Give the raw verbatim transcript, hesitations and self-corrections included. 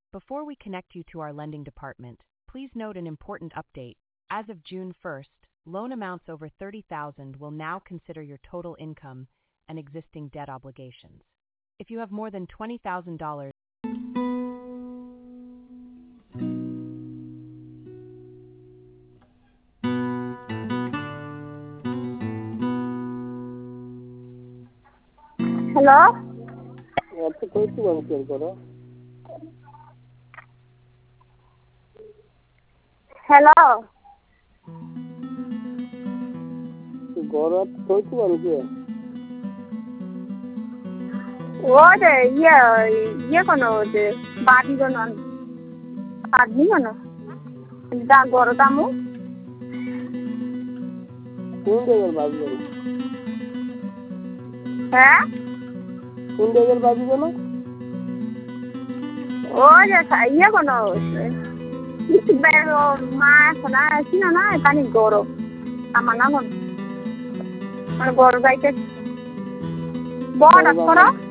Before we connect you to our lending department, please note an important update. As of June first, loan amounts over thirty thousand dollars will now consider your total income and existing debt obligations. If you have more than twenty thousand dollars, Hello? अच्छा कोई सी बात कर करो Hello? गौरव कोई सी बात है What? Yeah, yeah, kono the body kono. Body kono. Da goro tamu? कौन देगर बाबू बोलो Huh? कौन देगर बाबू बोलो Oh, yeah, yeah, kono. It's better ma sana sina na tani goro. Amana kono. Mana goro gaite. Board akora?